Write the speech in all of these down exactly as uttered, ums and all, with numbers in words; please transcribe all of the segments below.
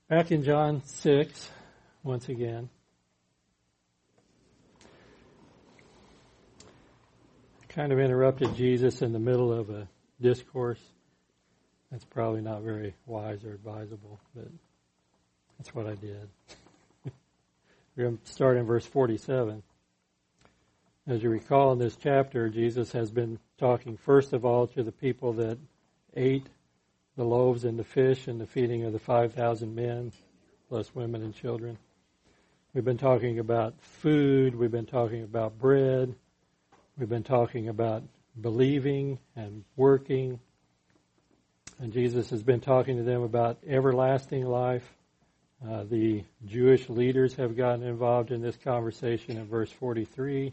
Back in John six, once again. Kind of interrupted Jesus in the middle of a discourse. That's probably not very wise or advisable, but that's what I did. We're going to start in verse forty-seven. As you recall in this chapter, Jesus has been talking first of all to the people that ate the loaves and the fish and the feeding of the five thousand men, plus women and children. We've been talking about food. We've been talking about bread. We've been talking about believing and working. And Jesus has been talking to them about everlasting life. Uh, the Jewish leaders have gotten involved in this conversation in verse forty-three.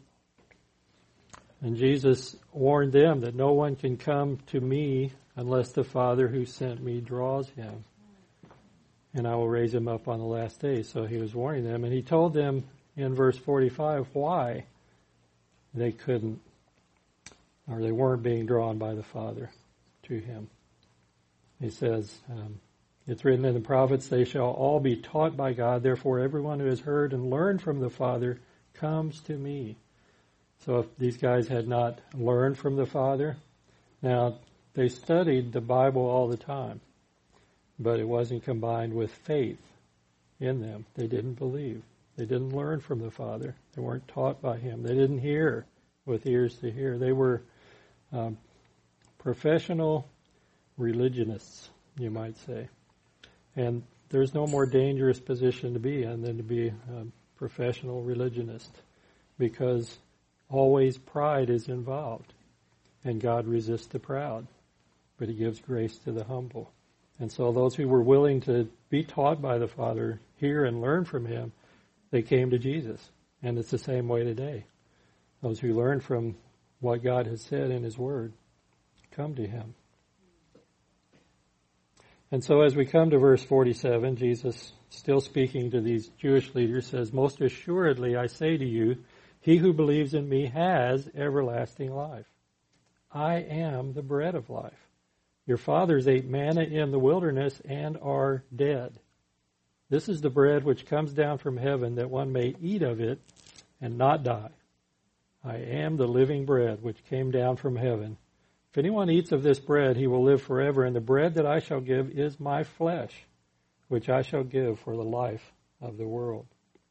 And Jesus warned them that no one can come to me unless the Father who sent me draws him. And I will raise him up on the last day. So he was warning them. And he told them in verse forty-five why they couldn't, or they weren't being drawn by the Father to him. He says, um, it's written in the prophets, they shall all be taught by God. Therefore, everyone who has heard and learned from the Father comes to me. So if these guys had not learned from the Father, now they studied the Bible all the time, but it wasn't combined with faith in them. They didn't believe. They didn't learn from the Father. They weren't taught by him. They didn't hear with ears to hear. They were um, professional religionists, you might say. And there's no more dangerous position to be in than to be a professional religionist, because always pride is involved, and God resists the proud, but he gives grace to the humble. And so those who were willing to be taught by the Father, hear and learn from him, they came to Jesus. And it's the same way today. Those who learn from what God has said in his word come to him. And so as we come to verse forty-seven, Jesus, still speaking to these Jewish leaders, says, most assuredly I say to you, he who believes in me has everlasting life. I am the bread of life. Your fathers ate manna in the wilderness and are dead. This is the bread which comes down from heaven, that one may eat of it and not die. I am the living bread which came down from heaven. If anyone eats of this bread, he will live forever, and the bread that I shall give is my flesh, which I shall give for the life of the world.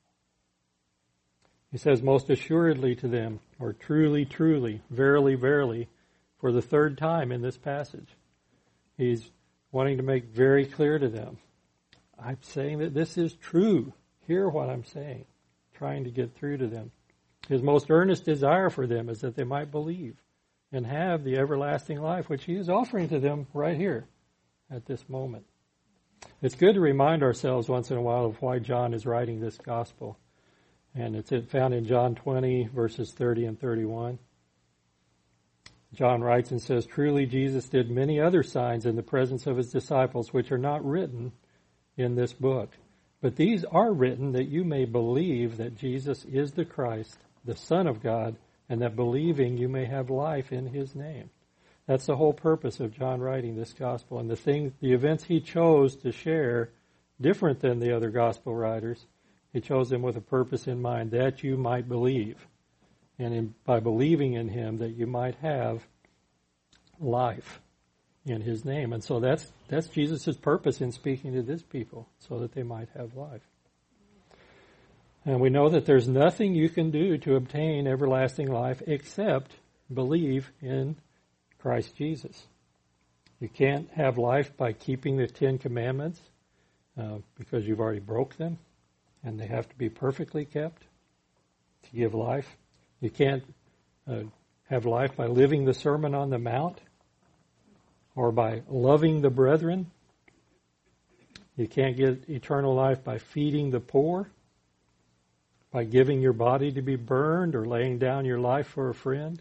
He says, most assuredly to them, or truly, truly, verily, verily, for the third time in this passage. He's wanting to make very clear to them, I'm saying that this is true. Hear what I'm saying, trying to get through to them. His most earnest desire for them is that they might believe and have the everlasting life, which he is offering to them right here at this moment. It's good to remind ourselves once in a while of why John is writing this gospel. And it's found in John twenty, verses thirty and thirty-one. John writes and says, truly Jesus did many other signs in the presence of his disciples, which are not written in this book. But these are written that you may believe that Jesus is the Christ, the Son of God, and that believing you may have life in his name. That's the whole purpose of John writing this gospel. And the thing, the events he chose to share, different than the other gospel writers, he chose them with a purpose in mind, that you might believe. And in, by believing in him, that you might have life in his name. And so that's that's Jesus' purpose in speaking to this people, so that they might have life. And we know that there's nothing you can do to obtain everlasting life except believe in Christ Jesus. You can't have life by keeping the Ten Commandments uh, because you've already broke them, and they have to be perfectly kept to give life. You can't uh, have life by living the Sermon on the Mount or by loving the brethren. You can't get eternal life by feeding the poor, by giving your body to be burned or laying down your life for a friend,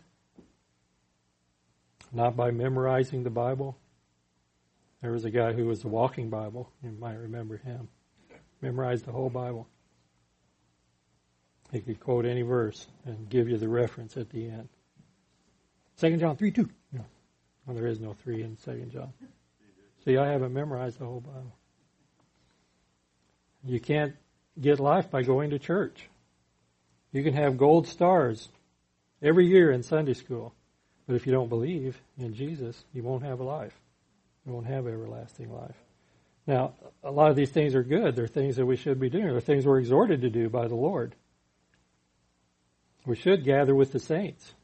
not by memorizing the Bible. There was a guy who was a walking Bible. You might remember him. Memorized the whole Bible. He could quote any verse and give you the reference at the end. Second John three two. No. Well, there is no three in Second John. See, I haven't memorized the whole Bible. You can't get life by going to church. You can have gold stars every year in Sunday school, but if you don't believe in Jesus, you won't have a life. You won't have everlasting life. Now, a lot of these things are good. They're things that we should be doing. They're things we're exhorted to do by the Lord. We should gather with the saints.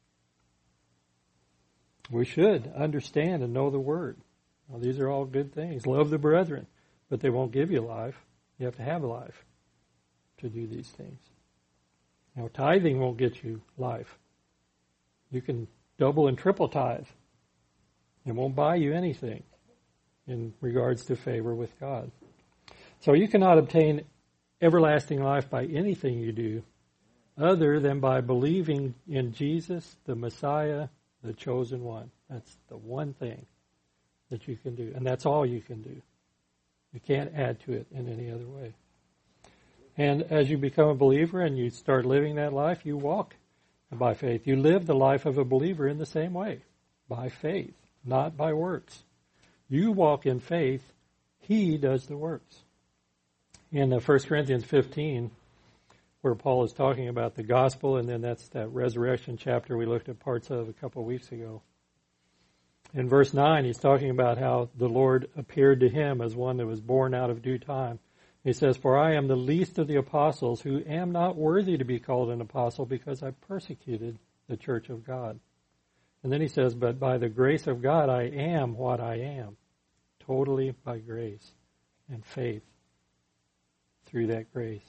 We should understand and know the Word. Well, these are all good things. Love the brethren, but they won't give you life. You have to have a life to do these things. Now, tithing won't get you life. You can double and triple tithe. It won't buy you anything in regards to favor with God. So you cannot obtain everlasting life by anything you do other than by believing in Jesus, the Messiah, the chosen one. That's the one thing that you can do. And that's all you can do. You can't add to it in any other way. And as you become a believer and you start living that life, you walk by faith. You live the life of a believer in the same way, by faith, not by works. You walk in faith. He does the works. In uh, First Corinthians fifteen, where Paul is talking about the gospel, and then that's that resurrection chapter we looked at parts of a couple of weeks ago. In verse nine, he's talking about how the Lord appeared to him as one that was born out of due time. He says, "For I am the least of the apostles, who am not worthy to be called an apostle, because I persecuted the church of God." And then he says, "But by the grace of God I am what I am, totally by grace and faith through that grace.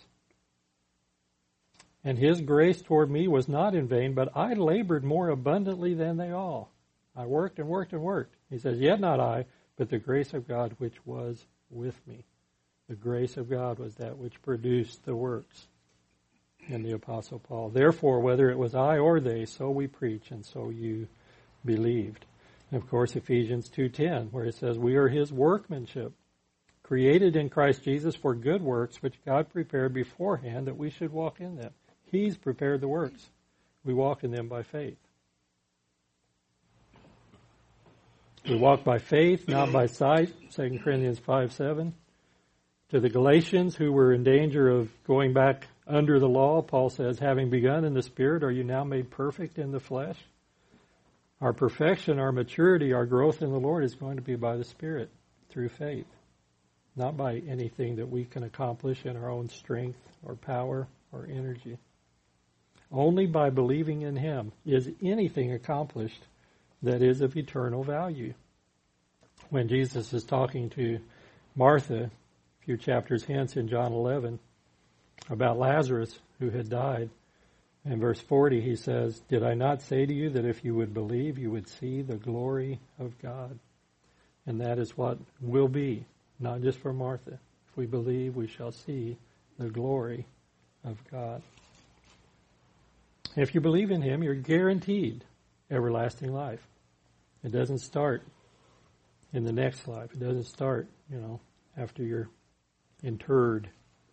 And his grace toward me was not in vain, but I labored more abundantly than they all." I worked and worked and worked. He says, "Yet not I, but the grace of God which was with me." The grace of God was that which produced the works in the Apostle Paul. "Therefore, whether it was I or they, so we preach, and so you believed." And of course, Ephesians two ten, where it says, "We are his workmanship, created in Christ Jesus for good works, which God prepared beforehand that we should walk in them." He's prepared the works. We walk in them by faith. We walk by faith, not by sight, Second Corinthians five seven. To the Galatians, who were in danger of going back under the law, Paul says, "Having begun in the Spirit, are you now made perfect in the flesh?" Our perfection, our maturity, our growth in the Lord is going to be by the Spirit, through faith, not by anything that we can accomplish in our own strength or power or energy. Only by believing in him is anything accomplished that is of eternal value. When Jesus is talking to Martha a few chapters hence in John eleven about Lazarus who had died, in verse forty he says, "Did I not say to you that if you would believe, you would see the glory of God?" And that is what will be, not just for Martha. If we believe, we shall see the glory of God. If you believe in him, you're guaranteed everlasting life. It doesn't start in the next life. It doesn't start, you know, after you're interred.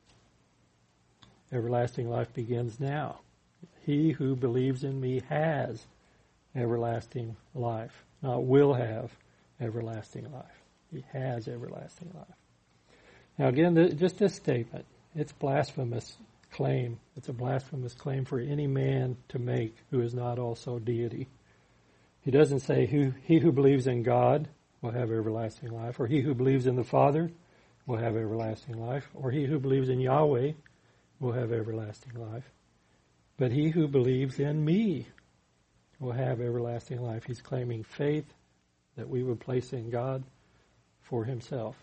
Everlasting life begins now. He who believes in me has everlasting life, not will have everlasting life. He has everlasting life. Now again, just this statement, it's blasphemous claim. It's a blasphemous claim for any man to make who is not also deity. He doesn't say who, he who believes in God will have everlasting life, or he who believes in the Father will have everlasting life, or he who believes in Yahweh will have everlasting life. But he who believes in me will have everlasting life. He's claiming faith that we would place in God for himself.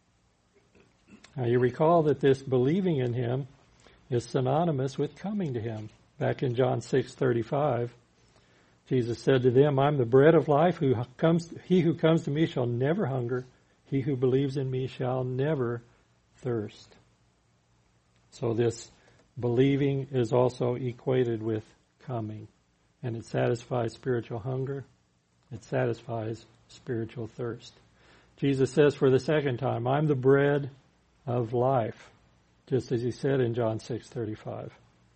Now you recall that this believing in him is synonymous with coming to him. Back in John six thirty-five, Jesus said to them, "I'm the bread of life. Who comes, he who comes to me shall never hunger. He who believes in me shall never thirst." So this believing is also equated with coming. And it satisfies spiritual hunger. It satisfies spiritual thirst. Jesus says for the second time, "I'm the bread of life," just as he said in John six thirty-five.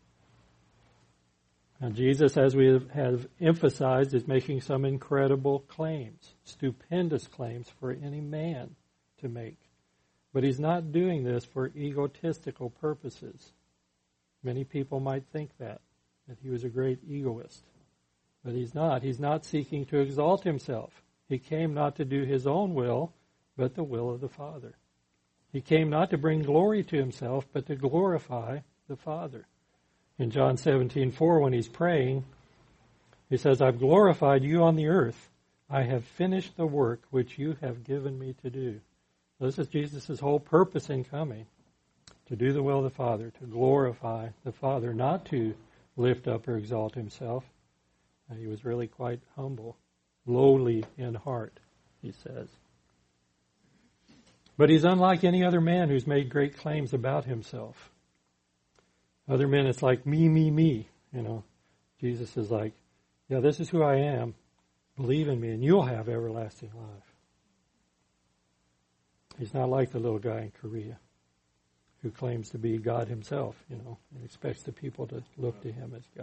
Now Jesus, as we have emphasized, is making some incredible claims, stupendous claims for any man to make. But he's not doing this for egotistical purposes. Many people might think that, that he was a great egoist. But he's not. He's not seeking to exalt himself. He came not to do his own will, but the will of the Father. He came not to bring glory to himself, but to glorify the Father. In John seventeen four, when he's praying, he says, I've glorified you on the earth. I have finished the work which you have given me to do. This is Jesus' whole purpose in coming, to do the will of the Father, to glorify the Father, not to lift up or exalt himself. And he was really quite humble, lowly in heart, he says. But he's unlike any other man who's made great claims about himself. Other men, it's like me, me, me. You know, Jesus is like, yeah, this is who I am. Believe in me and you'll have everlasting life. He's not like the little guy in Korea who claims to be God himself, you know, and expects the people to look to him as God.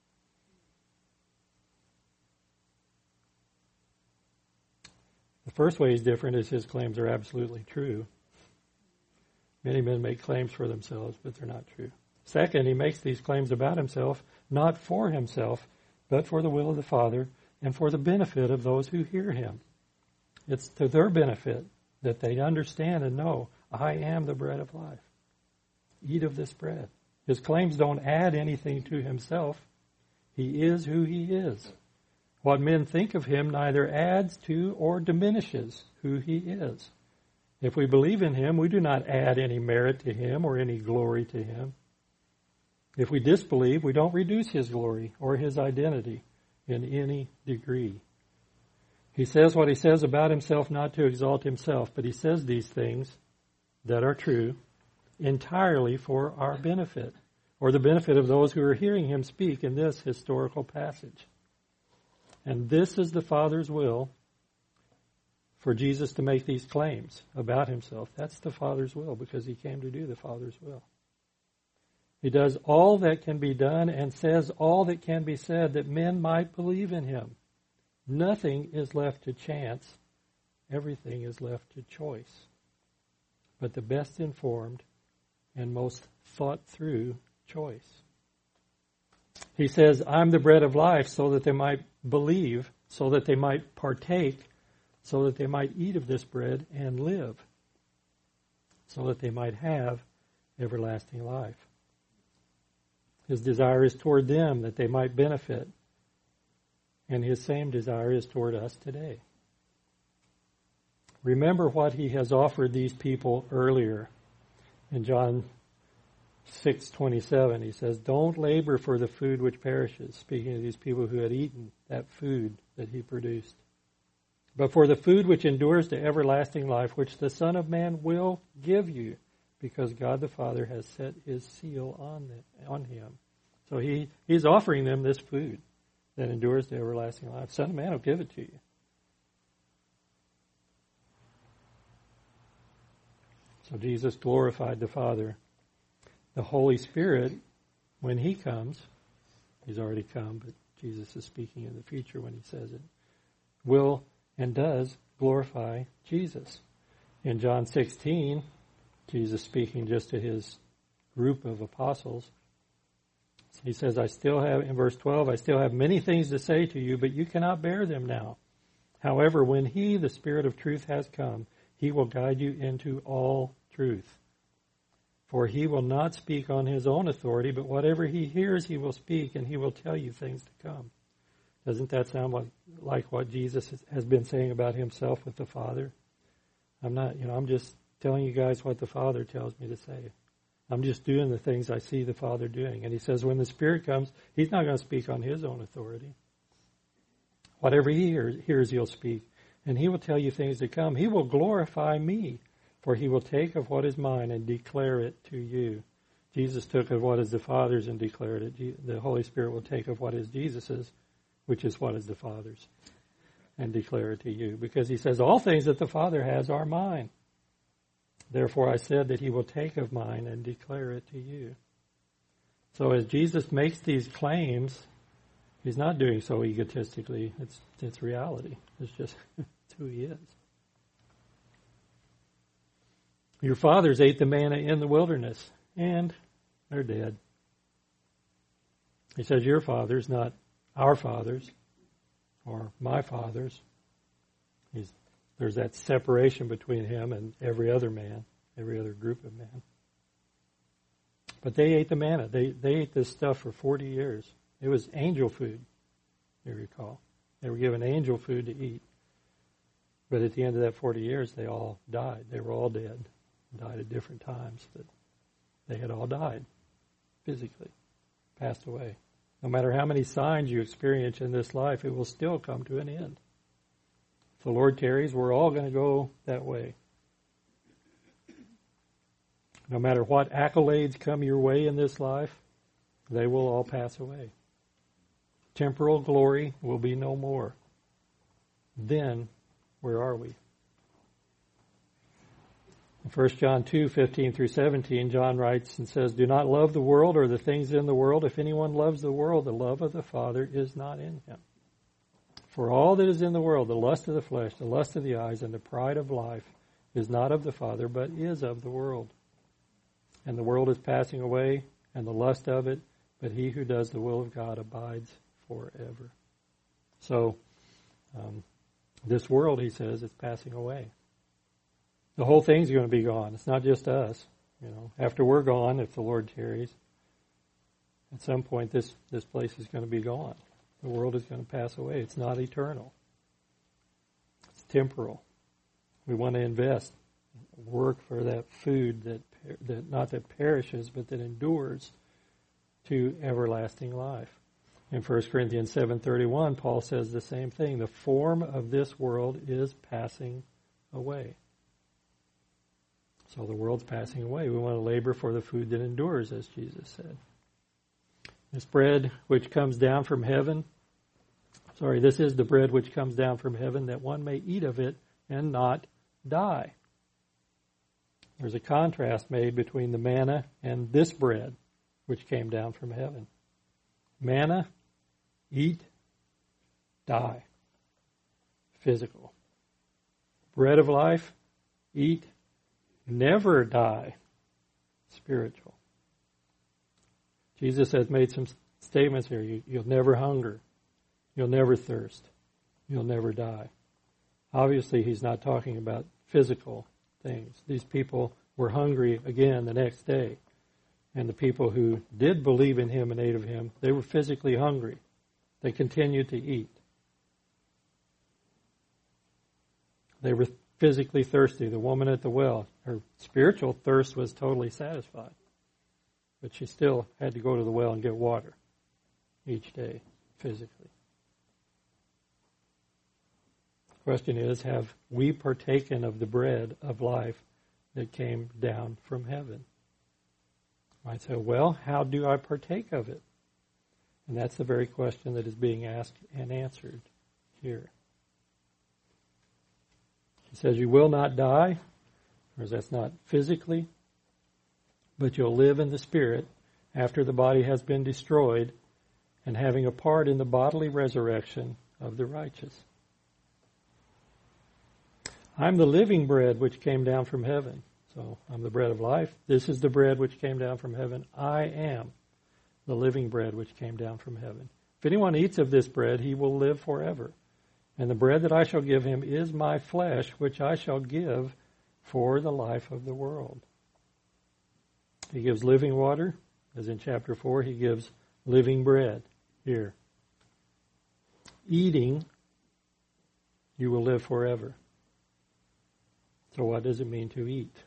The first way he's different is his claims are absolutely true. Many men make claims for themselves, but they're not true. Second, he makes these claims about himself not for himself, but for the will of the Father and for the benefit of those who hear him. It's to their benefit that they understand and know, I am the bread of life. Eat of this bread. His claims don't add anything to himself. He is who he is. What men think of him neither adds to or diminishes who he is. If we believe in him, we do not add any merit to him or any glory to him. If we disbelieve, we don't reduce his glory or his identity in any degree. He says what he says about himself not to exalt himself, but he says these things that are true entirely for our benefit, or the benefit of those who are hearing him speak in this historical passage. And this is the Father's will, for Jesus to make these claims about himself. That's the Father's will, because he came to do the Father's will. He does all that can be done and says all that can be said that men might believe in him. Nothing is left to chance. Everything is left to choice. But the best informed and most thought through choice. He says, I'm the bread of life, so that they might believe, so that they might partake, so that they might eat of this bread and live, so that they might have everlasting life. His desire is toward them, that they might benefit. And his same desire is toward us today. Remember what he has offered these people earlier. In John six twenty-seven, he says, don't labor for the food which perishes, speaking of these people who had eaten that food that he produced, but for the food which endures to everlasting life, which the Son of Man will give you, because God the Father has set his seal on them, on him. So he, he's offering them this food that endures to everlasting life. Son of Man will give it to you. So Jesus glorified the Father. The Holy Spirit, when he comes, he's already come, but Jesus is speaking in the future when he says it, will and does glorify Jesus. In John sixteen, Jesus speaking just to his group of apostles, he says, I still have, in verse twelve, I still have many things to say to you, but you cannot bear them now. However, when he, the Spirit of truth, has come, he will guide you into all truth. For he will not speak on his own authority, but whatever he hears he will speak, and he will tell you things to come. Doesn't that sound like, like what Jesus has been saying about himself with the Father? I'm not, you know, I'm just telling you guys what the Father tells me to say. I'm just doing the things I see the Father doing. And he says when the Spirit comes, he's not going to speak on his own authority. Whatever he hears, hears he'll speak. And he will tell you things to come. He will glorify me, for he will take of what is mine and declare it to you. Jesus took of what is the Father's and declared it. The Holy Spirit will take of what is Jesus's, which is what is the Father's, and declare it to you. Because he says, all things that the Father has are mine. Therefore I said that he will take of mine and declare it to you. So as Jesus makes these claims, he's not doing so egotistically. It's it's reality. It's just it's who he is. Your fathers ate the manna in the wilderness, and they're dead. He says your fathers, not our fathers, or my fathers. He's, there's that separation between him and every other man, every other group of men. But they ate the manna. They they ate this stuff for forty years. It was angel food, you recall. They were given angel food to eat. But at the end of that forty years, they all died. They were all dead. Died at different times. But they had all died physically, passed away. No matter how many signs you experience in this life, it will still come to an end. If the Lord tarries, we're all going to go that way. No matter what accolades come your way in this life, they will all pass away. Temporal glory will be no more. Then, where are we? In First John two, fifteen through seventeen, John writes and says, "Do not love the world or the things in the world. If anyone loves the world, the love of the Father is not in him. For all that is in the world, the lust of the flesh, the lust of the eyes, and the pride of life, is not of the Father, but is of the world. And the world is passing away, and the lust of it, but he who does the will of God abides forever." So, um, this world, he says, is passing away. The whole thing's going to be gone. It's not just us. You know, after we're gone, if the Lord tarries, at some point this, this place is going to be gone. The world is going to pass away. It's not eternal. It's temporal. We want to invest, work for that food that, that not that perishes, but that endures to everlasting life. In First Corinthians seven thirty-one, Paul says the same thing. The form of this world is passing away. So the world's passing away. We want to labor for the food that endures, as Jesus said. This bread which comes down from heaven, sorry, this is the bread which comes down from heaven, that one may eat of it and not die. There's a contrast made between the manna and this bread which came down from heaven. Manna, eat, die. Physical. Bread of life, eat, never die. Spiritual. Jesus has made some statements here. You, you'll never hunger. You'll never thirst. You'll never die. Obviously, he's not talking about physical things. These people were hungry again the next day. And the people who did believe in him and ate of him, they were physically hungry. They continued to eat. They were physically thirsty. The woman at the well, her spiritual thirst was totally satisfied. But she still had to go to the well and get water each day, physically. The question is, have we partaken of the bread of life that came down from heaven? You might say, well, how do I partake of it? And that's the very question that is being asked and answered here. He says, you will not die, or that's not physically, but you'll live in the Spirit after the body has been destroyed and having a part in the bodily resurrection of the righteous. I'm the living bread which came down from heaven. So I'm the bread of life. This is the bread which came down from heaven. I am the living bread which came down from heaven. If anyone eats of this bread, he will live forever. And the bread that I shall give him is my flesh, which I shall give for the life of the world. He gives living water, as in chapter four. He gives living bread here. Eating, you will live forever. So what does it mean to eat?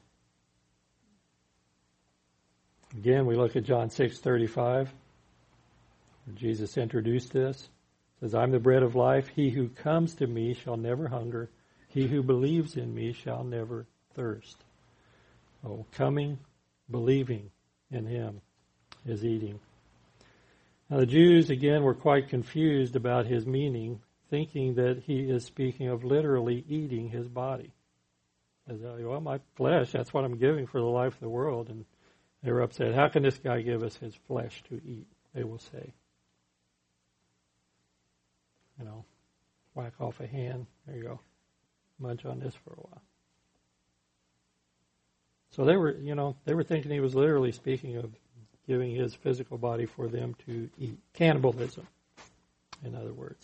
Again, we look at John six thirty-five, where Jesus introduced this. It says, I'm the bread of life. He who comes to me shall never hunger. He who believes in me shall never thirst. So coming, believing in him is eating. Now the Jews, again, were quite confused about his meaning, thinking that he is speaking of literally eating his body. As, well, my flesh, that's what I'm giving for the life of the world. And they were upset. How can this guy give us his flesh to eat? They will say. You know, whack off a hand. There you go. Munch on this for a while. So they were, you know, they were thinking he was literally speaking of giving his physical body for them to eat. Cannibalism, in other words.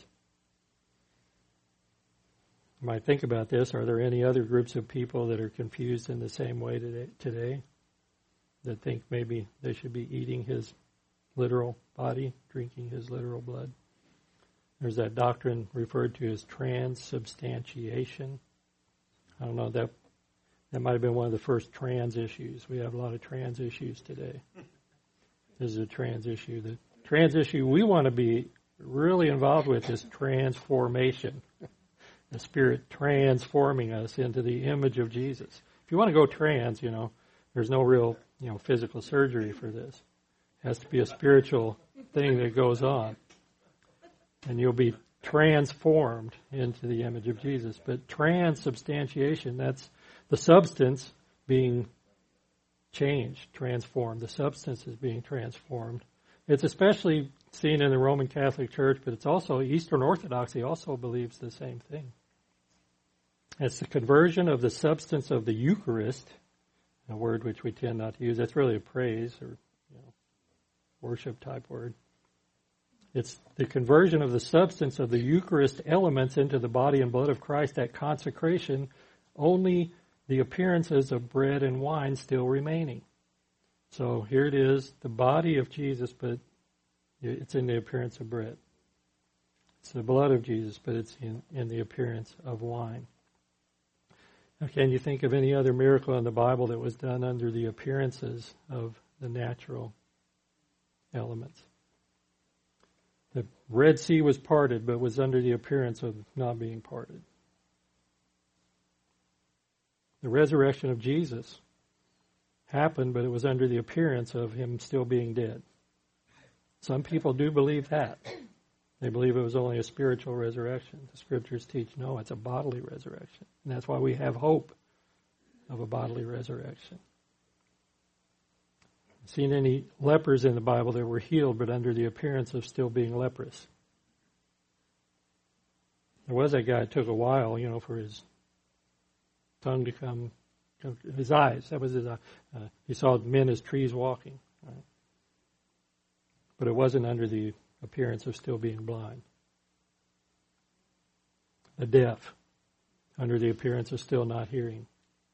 You might think about this. Are there any other groups of people that are confused in the same way today, today that think maybe they should be eating his literal body, drinking his literal blood? There's that doctrine referred to as transubstantiation. I don't know, that that might have been one of the first trans issues. We have a lot of trans issues today. This is a trans issue. The trans issue we want to be really involved with is transformation. The Spirit transforming us into the image of Jesus. If you want to go trans, you know, there's no real, you know, physical surgery for this. It has to be a spiritual thing that goes on. And you'll be transformed into the image of Jesus. But transubstantiation, that's the substance being changed, transformed. The substance is being transformed. It's especially seen in the Roman Catholic Church, but it's also, Eastern Orthodoxy also believes the same thing. It's the conversion of the substance of the Eucharist, a word which we tend not to use. That's really a praise or, you know, worship type word. It's the conversion of the substance of the Eucharist elements into the body and blood of Christ at consecration, only the appearances of bread and wine still remaining. So here it is, the body of Jesus, but it's in the appearance of bread. It's the blood of Jesus, but it's in, in the appearance of wine. Now, can you think of any other miracle in the Bible that was done under the appearances of the natural elements? The Red Sea was parted, but was under the appearance of not being parted. The resurrection of Jesus happened, but it was under the appearance of him still being dead. Some people do believe that. They believe it was only a spiritual resurrection. The Scriptures teach, no, it's a bodily resurrection. And that's why we have hope of a bodily resurrection. Seen any lepers in the Bible that were healed but under the appearance of still being leprous? There was that guy, it took a while, you know, for his tongue to come, come his eyes, that was his eye. Uh, he saw men as trees walking. Right? But it wasn't under the appearance of still being blind. The deaf, under the appearance of still not hearing.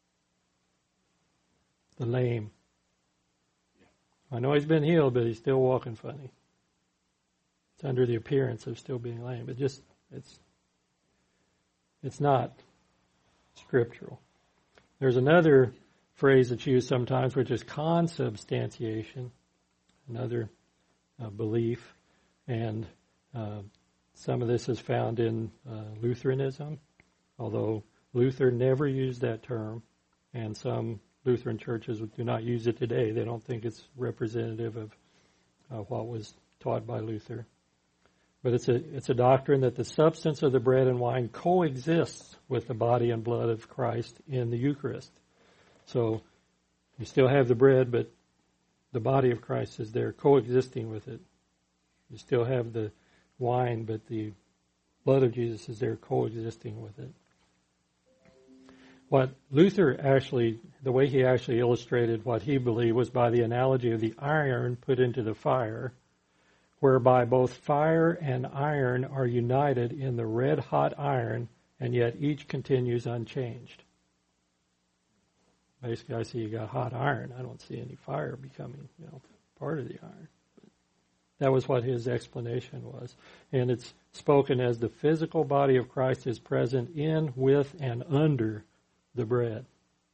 The lame. I know he's been healed, but he's still walking funny. It's under the appearance of still being lame. It just, it's, it's not scriptural. There's another phrase that's used sometimes, which is consubstantiation, another uh, belief, and uh, some of this is found in uh, Lutheranism, although Luther never used that term, and some Lutheran churches do not use it today. They don't think it's representative of uh, what was taught by Luther. But it's a it's a doctrine that the substance of the bread and wine coexists with the body and blood of Christ in the Eucharist. So you still have the bread, but the body of Christ is there coexisting with it. You still have the wine, but the blood of Jesus is there coexisting with it. What Luther actually, the way he actually illustrated what he believed was by the analogy of the iron put into the fire, whereby both fire and iron are united in the red-hot iron, and yet each continues unchanged. Basically, I see you got hot iron. I don't see any fire becoming, you know, part of the iron. That was what his explanation was. And it's spoken as the physical body of Christ is present in, with, and under the bread.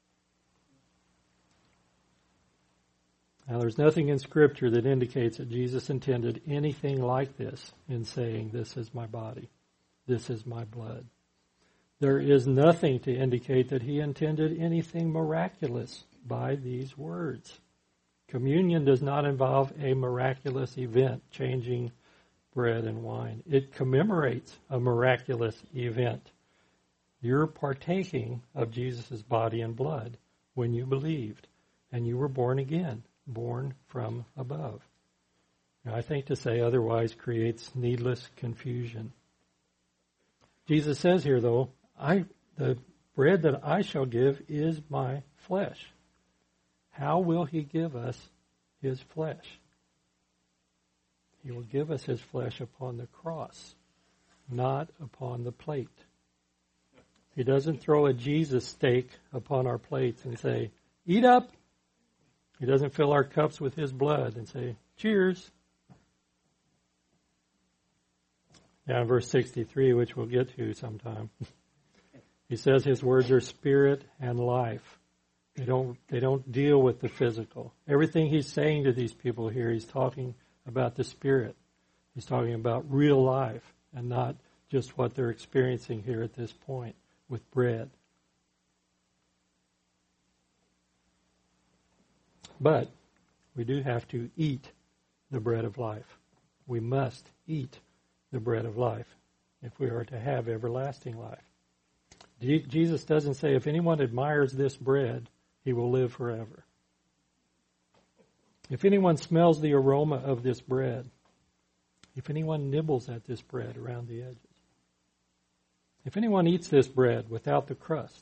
Now, there's nothing in Scripture that indicates that Jesus intended anything like this in saying, this is my body, this is my blood. There is nothing to indicate that he intended anything miraculous by these words. Communion does not involve a miraculous event, changing bread and wine. It commemorates a miraculous event. You're partaking of Jesus' body and blood when you believed, and you were born again, born from above. Now, I think to say otherwise creates needless confusion. Jesus says here, though, I the bread that I shall give is my flesh. how will he give us his flesh? He will give us his flesh upon the cross, not upon the plate. He doesn't throw a Jesus steak upon our plates and say, eat up. He doesn't fill our cups with his blood and say, cheers. Now in verse sixty-three, which we'll get to sometime, he says his words are spirit and life. They don't, they don't deal with the physical. Everything he's saying to these people here, he's talking about the spirit. He's talking about real life and not just what they're experiencing here at this point with bread. But we do have to eat the bread of life. We must eat the bread of life if we are to have everlasting life. Jesus doesn't say if anyone admires this bread, he will live forever. If anyone smells the aroma of this bread, if anyone nibbles at this bread around the edges, if anyone eats this bread without the crust,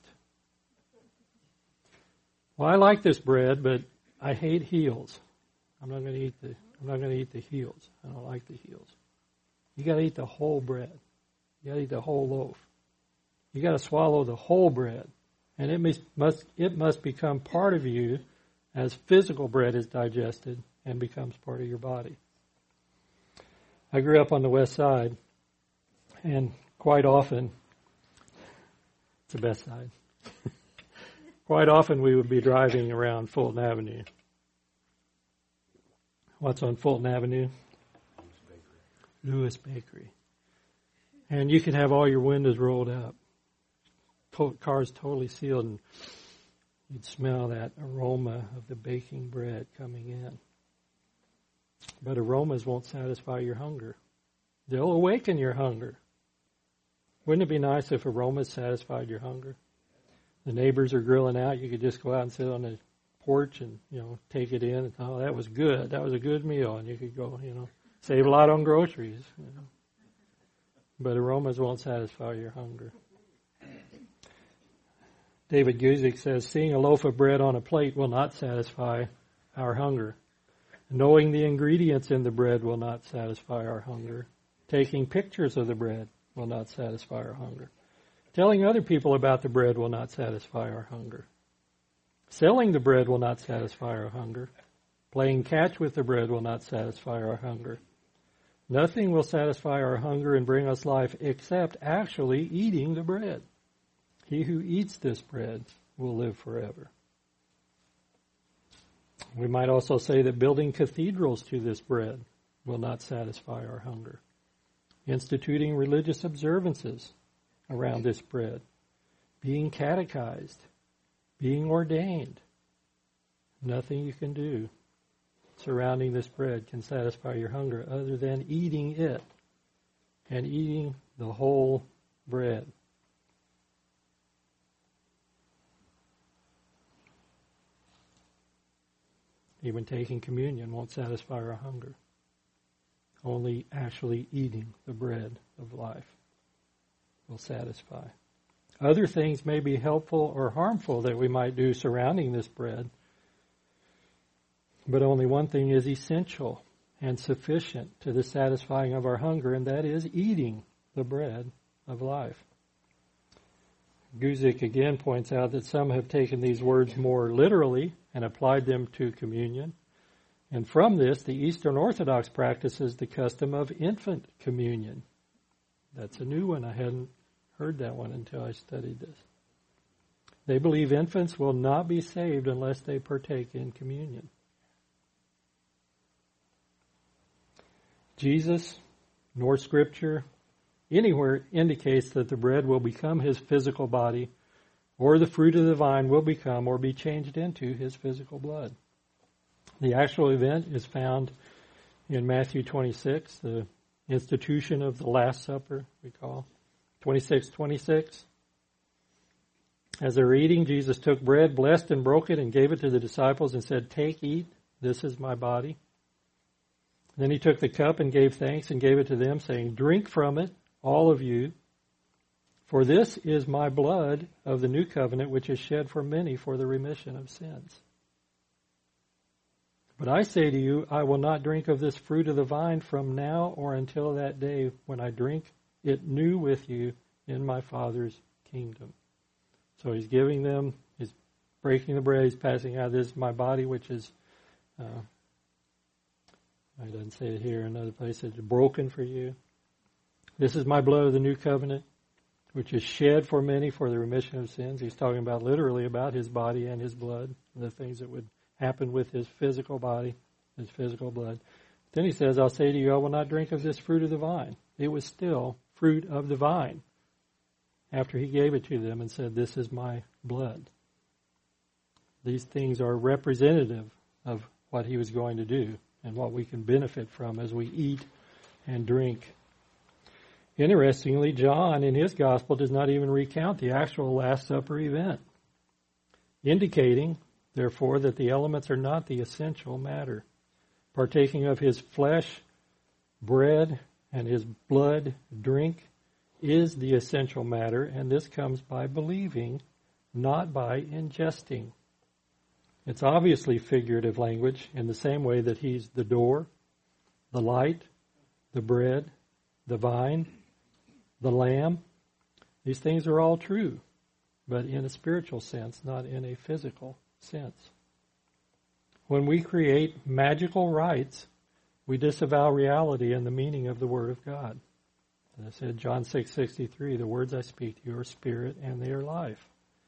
well, I like this bread, but I hate heels. I'm not going to eat the. I'm not going to eat the heels. I don't like the heels. You got to eat the whole bread. You got to eat the whole loaf. You got to swallow the whole bread, and it must, must it must become part of you as physical bread is digested and becomes part of your body. I grew up on the west side, and quite often, it's the best side. Quite often we would be driving around Fulton Avenue. What's on Fulton Avenue? Lewis Bakery. And you could have all your windows rolled up. Cars totally sealed, and you'd smell that aroma of the baking bread coming in. But aromas won't satisfy your hunger. They'll awaken your hunger. Wouldn't it be nice if aromas satisfied your hunger? The neighbors are grilling out. You could just go out and sit on the porch and, you know, take it in. And, oh, that was good. That was a good meal. And you could go, you know, save a lot on groceries. You know. But aromas won't satisfy your hunger. David Guzik says, seeing a loaf of bread on a plate will not satisfy our hunger. Knowing the ingredients in the bread will not satisfy our hunger. Taking pictures of the bread will not satisfy our hunger. Telling other people about the bread will not satisfy our hunger. Selling the bread will not satisfy our hunger. Playing catch with the bread will not satisfy our hunger. Nothing will satisfy our hunger and bring us life except actually eating the bread. He who eats this bread will live forever. We might also say that building cathedrals to this bread will not satisfy our hunger. Instituting religious observances around this bread, being catechized, being ordained. Nothing you can do surrounding this bread can satisfy your hunger other than eating it and eating the whole bread. Even taking communion won't satisfy our hunger. Only actually eating the bread of life will satisfy. Other things may be helpful or harmful that we might do surrounding this bread, but only one thing is essential and sufficient to the satisfying of our hunger, and that is eating the bread of life. Guzik again points out that some have taken these words more literally and applied them to communion. And from this, the Eastern Orthodox practices the custom of infant communion. That's a new one. I hadn't heard that one until I studied this. They believe infants will not be saved unless they partake in communion. Jesus, nor Scripture, anywhere indicates that the bread will become his physical body, or the fruit of the vine will become or be changed into his physical blood. The actual event is found in Matthew twenty-six, the institution of the Last Supper, we call. twenty-six twenty-six. As they were eating, Jesus took bread, blessed and broke it, and gave it to the disciples and said, "Take, eat, this is my body." Then he took the cup and gave thanks and gave it to them, saying, "Drink from it, all of you, for this is my blood of the new covenant, which is shed for many for the remission of sins." But I say to you, I will not drink of this fruit of the vine from now or until that day when I drink it new with you in my Father's kingdom. So he's giving them, he's breaking the bread, he's passing out, this is my body, which is, uh, I didn't say it here, another place, it's broken for you. This is my blood of the new covenant, which is shed for many for the remission of sins. He's talking about literally about his body and his blood, and the things that would happen with his physical body, his physical blood. Then he says, I'll say to you, I will not drink of this fruit of the vine. It was still fruit of the vine after he gave it to them and said, this is my blood. These things are representative of what he was going to do and what we can benefit from as we eat and drink. Interestingly, John in his gospel does not even recount the actual Last Supper event, indicating, therefore, that the elements are not the essential matter. Partaking of his flesh, bread, and his blood, drink, is the essential matter, and this comes by believing, not by ingesting. It's obviously figurative language in the same way that he's the door, the light, the bread, the vine, the lamb. These things are all true, but in a spiritual sense, not in a physical sense. When we create magical rites, we disavow reality and the meaning of the Word of God. As I said, John six sixty-three, the words I speak to you are spirit and they are life.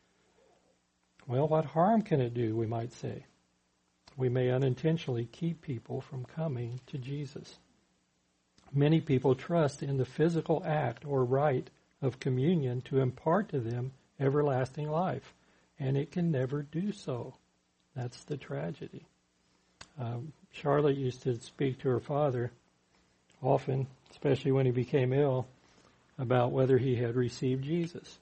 Well, what harm can it do, we might say? We may unintentionally keep people from coming to Jesus. Many people trust in the physical act or rite of communion to impart to them everlasting life, and it can never do so. That's the tragedy. Um, Charlotte used to speak to her father often, especially when he became ill, about whether he had received Jesus.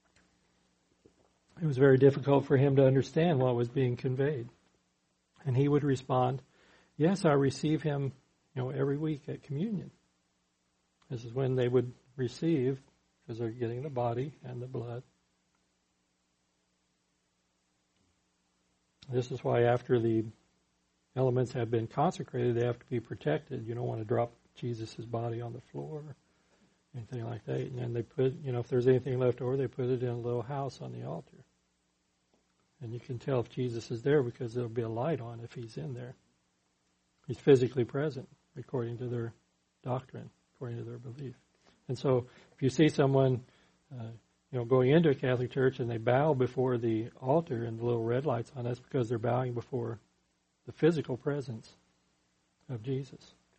It was very difficult for him to understand what was being conveyed. And he would respond, yes, I receive him, you know, every week at communion. This is when they would receive, because they're getting the body and the blood. This is why after the elements have been consecrated, they have to be protected. You don't want to drop Jesus' body on the floor or anything like that. And then they put, you know, if there's anything left over, they put it in a little house on the altar. And you can tell if Jesus is there because there'll be a light on if he's in there. He's physically present, according to their doctrine, according to their belief. And so if you see someone, uh, you know, going into a Catholic church and they bow before the altar and the little red lights on, that's because they're bowing before the physical presence of Jesus.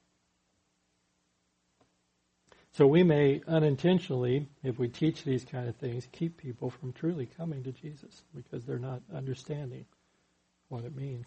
So we may unintentionally, if we teach these kind of things, keep people from truly coming to Jesus because they're not understanding what it means.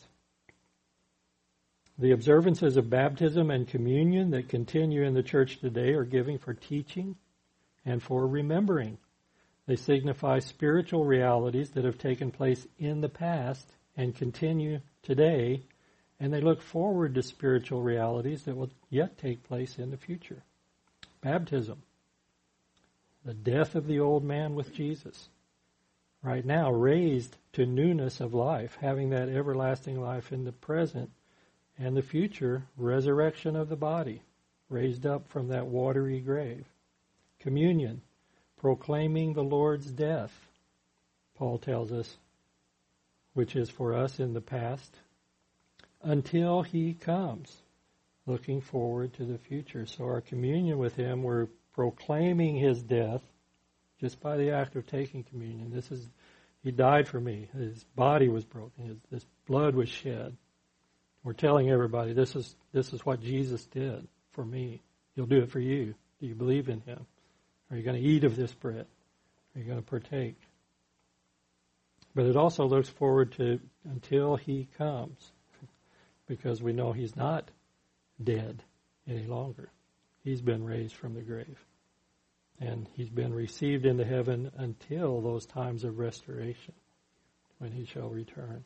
The observances of baptism and communion that continue in the church today are given for teaching and for remembering. They signify spiritual realities that have taken place in the past and continue today, and they look forward to spiritual realities that will yet take place in the future. Baptism, the death of the old man with Jesus, right now raised to newness of life, having that everlasting life in the present, and the future resurrection of the body, raised up from that watery grave. Communion, proclaiming the Lord's death, Paul tells us, which is for us in the past, until he comes, looking forward to the future. So our communion with him, we're proclaiming his death just by the act of taking communion. This is, he died for me. His body was broken. His, his blood was shed. We're telling everybody this is this is what Jesus did for me. He'll do it for you. Do you believe in him? Are you going to eat of this bread? Are you going to partake? But it also looks forward to until he comes, because we know he's not dead any longer. He's been raised from the grave. And he's been received into heaven until those times of restoration, when he shall return.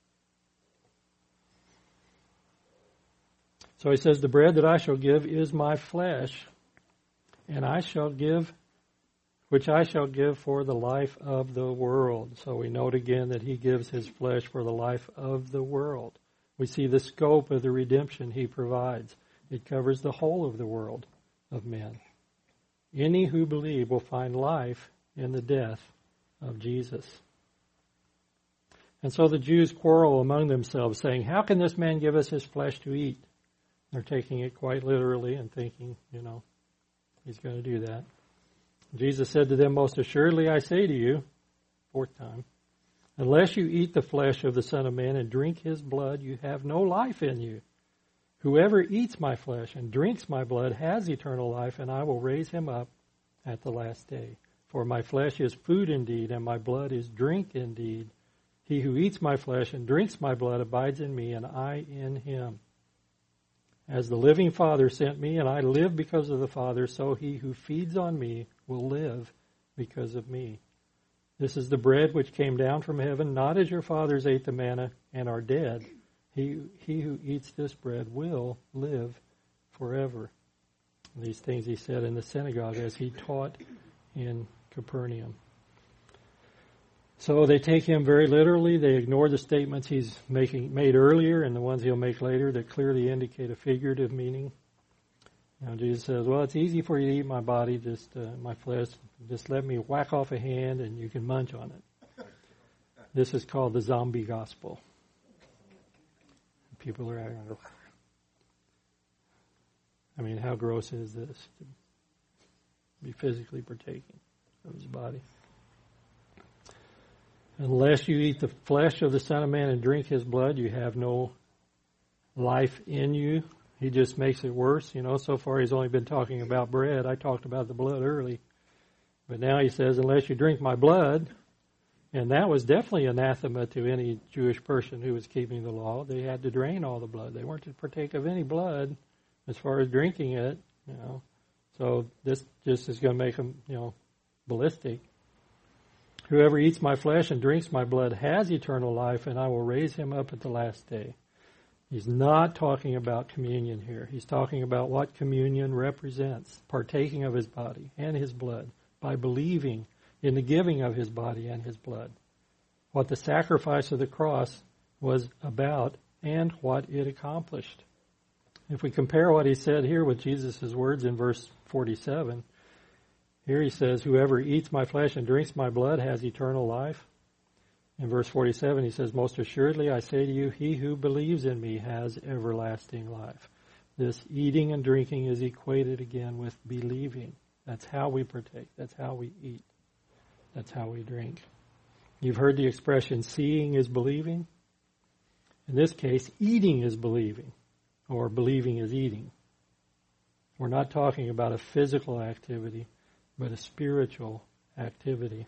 So he says, the bread that I shall give is my flesh, and I shall give, which I shall give for the life of the world. So we note again that he gives his flesh for the life of the world. We see the scope of the redemption he provides. It covers the whole of the world of men. Any who believe will find life in the death of Jesus. And so the Jews quarrel among themselves, saying, how can this man give us his flesh to eat? They're taking it quite literally and thinking, you know, he's going to do that. Jesus said to them, most assuredly I say to you, fourth time, unless you eat the flesh of the Son of Man and drink his blood, you have no life in you. Whoever eats my flesh and drinks my blood has eternal life, and I will raise him up at the last day. For my flesh is food indeed, and my blood is drink indeed. He who eats my flesh and drinks my blood abides in me, and I in him. As the living Father sent me, and I live because of the Father, so he who feeds on me will live because of me. This is the bread which came down from heaven, not as your fathers ate the manna and are dead. He, he who eats this bread will live forever. These things he said in the synagogue as he taught in Capernaum. So they take him very literally. They ignore the statements he's making made earlier and the ones he'll make later that clearly indicate a figurative meaning. You know, Jesus says, well, it's easy for you to eat my body, just uh, my flesh. Just let me whack off a hand and you can munch on it. This is called the zombie gospel. People are acting like, I mean, how gross is this to be physically partaking of his body? Unless you eat the flesh of the Son of Man and drink his blood, you have no life in you. He just makes it worse. You know, so far he's only been talking about bread. I talked about the blood early. But now he says, unless you drink my blood, and that was definitely anathema to any Jewish person who was keeping the law. They had to drain all the blood. They weren't to partake of any blood as far as drinking it, you know. So this just is going to make them, you know, ballistic. Whoever eats my flesh and drinks my blood has eternal life, and I will raise him up at the last day. He's not talking about communion here. He's talking about what communion represents, partaking of his body and his blood by believing in the giving of his body and his blood, what the sacrifice of the cross was about and what it accomplished. If we compare what he said here with Jesus' words in verse forty-seven, here he says, whoever eats my flesh and drinks my blood has eternal life. In verse forty-seven he says, most assuredly I say to you, he who believes in me has everlasting life. This eating and drinking is equated again with believing. That's how we partake. That's how we eat. That's how we drink. You've heard the expression, seeing is believing. In this case, eating is believing, or believing is eating. We're not talking about a physical activity, but a spiritual activity.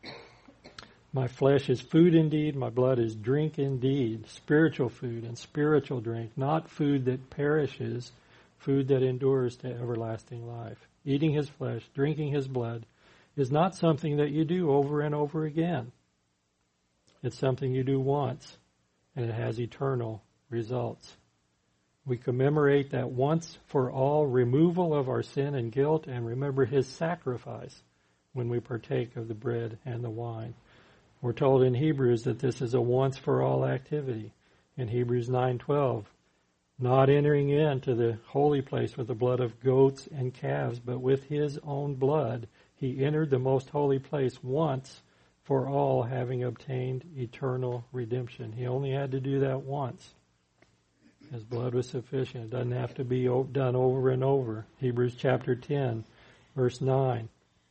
My flesh is food indeed, my blood is drink indeed. Spiritual food and spiritual drink, not food that perishes, food that endures to everlasting life. Eating his flesh, drinking his blood, is not something that you do over and over again. It's something you do once, and it has eternal results. We commemorate that once for all removal of our sin and guilt and remember his sacrifice when we partake of the bread and the wine. We're told in Hebrews that this is a once for all activity. In Hebrews nine twelve, not entering into the holy place with the blood of goats and calves, but with his own blood, he entered the most holy place once for all, having obtained eternal redemption. He only had to do that once. His blood was sufficient. It doesn't have to be done over and over. Hebrews chapter ten, verse nine.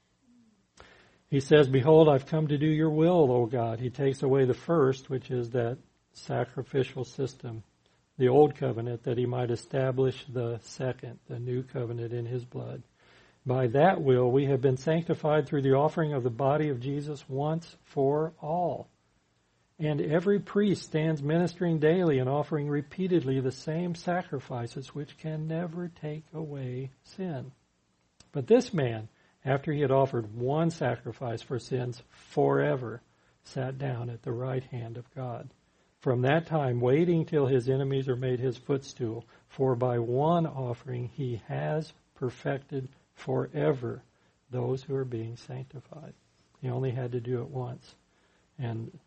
He says, behold, I've come to do your will, O God. He takes away the first, which is that sacrificial system, the old covenant, that he might establish the second, the new covenant in his blood. By that will we have been sanctified through the offering of the body of Jesus once for all. And every priest stands ministering daily and offering repeatedly the same sacrifices which can never take away sin. But this man, after he had offered one sacrifice for sins forever, sat down at the right hand of God. From that time, waiting till his enemies are made his footstool, for by one offering he has perfected forever those who are being sanctified. He only had to do it once. And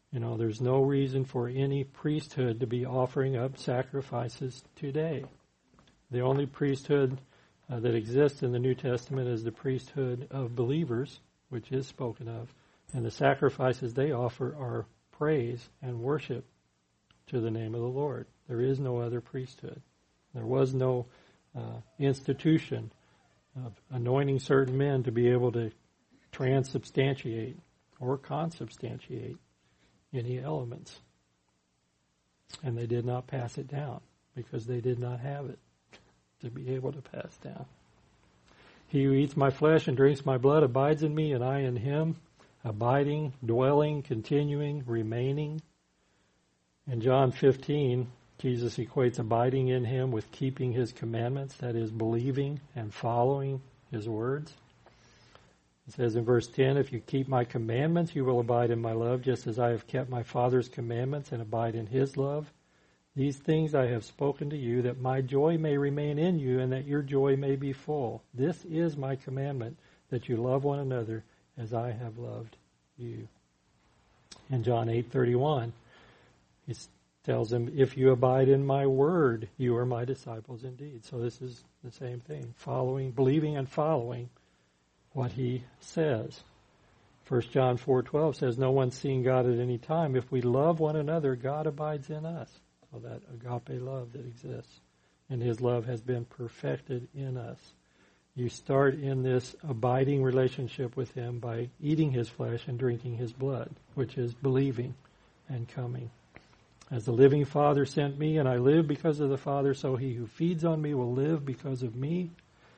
You know, there's no reason for any priesthood to be offering up sacrifices today. The only priesthood uh, that exists in the New Testament is the priesthood of believers, which is spoken of. And the sacrifices they offer are praise and worship to the name of the Lord. There is no other priesthood. There was no uh, institution of anointing certain men to be able to transubstantiate or consubstantiate any elements. And they did not pass it down because they did not have it to be able to pass down. He who eats my flesh and drinks my blood abides in me, and I in him, abiding, dwelling, continuing, remaining. In John fifteen, Jesus equates abiding in him with keeping his commandments, that is, believing and following his words. It says in verse ten, if you keep my commandments, you will abide in my love, just as I have kept my Father's commandments and abide in his love. These things I have spoken to you, that my joy may remain in you, and that your joy may be full. This is my commandment, that you love one another as I have loved you. In John eight thirty-one, he tells them, if you abide in my word, you are my disciples indeed. So this is the same thing, following, believing and following what he says. First John four twelve says, no one's seen God at any time. If we love one another, God abides in us. So that agape love that exists. And his love has been perfected in us. You start in this abiding relationship with him by eating his flesh and drinking his blood, which is believing and coming. As the living Father sent me, and I live because of the Father, so he who feeds on me will live because of me.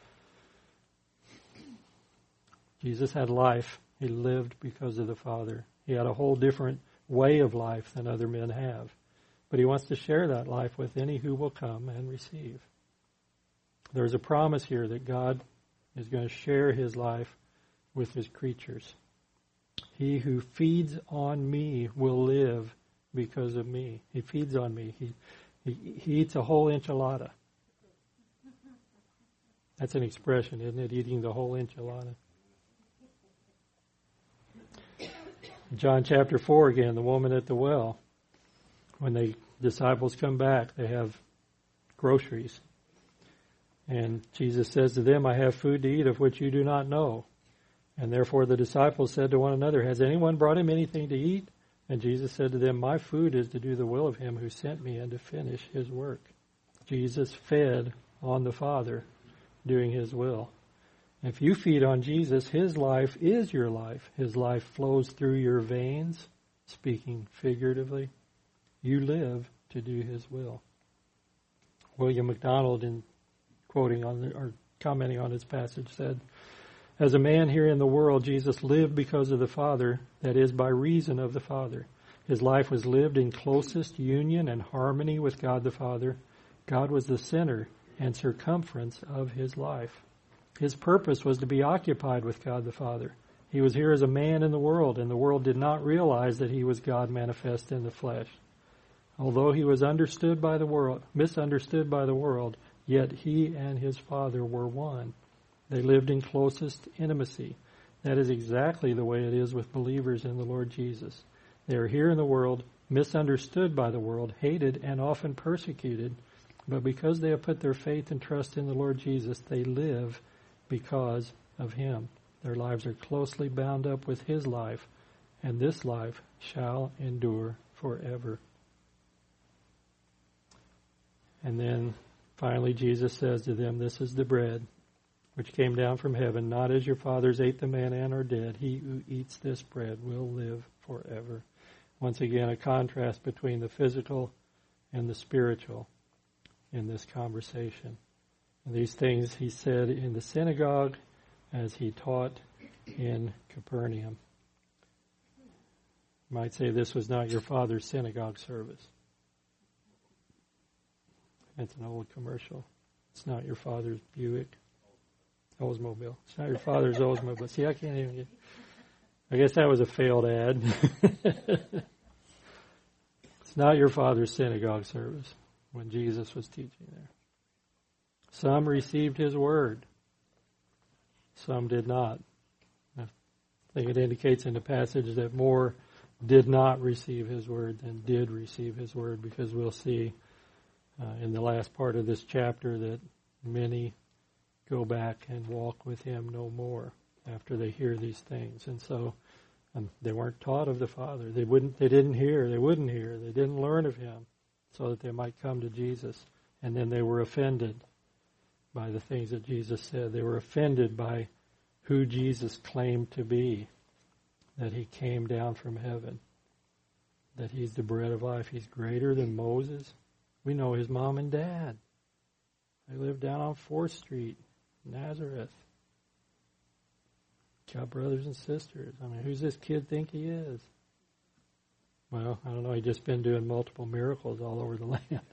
Jesus had life. He lived because of the Father. He had a whole different way of life than other men have. But he wants to share that life with any who will come and receive. There's a promise here that God is going to share his life with his creatures. He who feeds on me will live because of me. He feeds on me. He, he, he eats a whole enchilada. That's an expression, isn't it? Eating the whole enchilada. John chapter four again, the woman at the well. When the disciples come back, they have groceries. And Jesus says to them, I have food to eat of which you do not know. And therefore the disciples said to one another, has anyone brought him anything to eat? And Jesus said to them, my food is to do the will of him who sent me and to finish his work. Jesus fed on the Father, doing his will. If you feed on Jesus, his life is your life. His life flows through your veins, speaking figuratively. You live to do his will. William MacDonald, in quoting on the, or commenting on this passage, said, as a man here in the world, Jesus lived because of the Father, that is, by reason of the Father. His life was lived in closest union and harmony with God the Father. God was the center and circumference of his life. His purpose was to be occupied with God the Father. He was here as a man in the world, and the world did not realize that he was God manifest in the flesh. Although he was understood by the world, misunderstood by the world, yet he and his Father were one. They lived in closest intimacy. That is exactly the way it is with believers in the Lord Jesus. They are here in the world, misunderstood by the world, hated and often persecuted, but because they have put their faith and trust in the Lord Jesus, they live because of him. Their lives are closely bound up with his life, and this life shall endure forever. And then finally Jesus says to them, this is the bread which came down from heaven, not as your fathers ate the manna and are dead. He who eats this bread will live forever. Once again, a contrast between the physical and the spiritual in this conversation. And these things he said in the synagogue as he taught in Capernaum. You might say this was not your father's synagogue service. It's an old commercial. It's not your father's Buick Oldsmobile. It's not your father's Oldsmobile. See, I can't even get... I guess that was a failed ad. It's not your father's synagogue service when Jesus was teaching there. Some received his word. Some did not. I think it indicates in the passage that more did not receive his word than did receive his word, because we'll see uh, in the last part of this chapter that many go back and walk with him no more after they hear these things. And so um, they weren't taught of the Father. They wouldn't. They didn't hear. They wouldn't hear. They didn't learn of him so that they might come to Jesus. And then they were offended by the things that Jesus said. They were offended by who Jesus claimed to be, that he came down from heaven, that he's the bread of life. He's greater than Moses. We know his mom and dad. They lived down on fourth Street, Nazareth. Got brothers and sisters. I mean, who's this kid think he is? Well, I don't know. He's just been doing multiple miracles all over the land.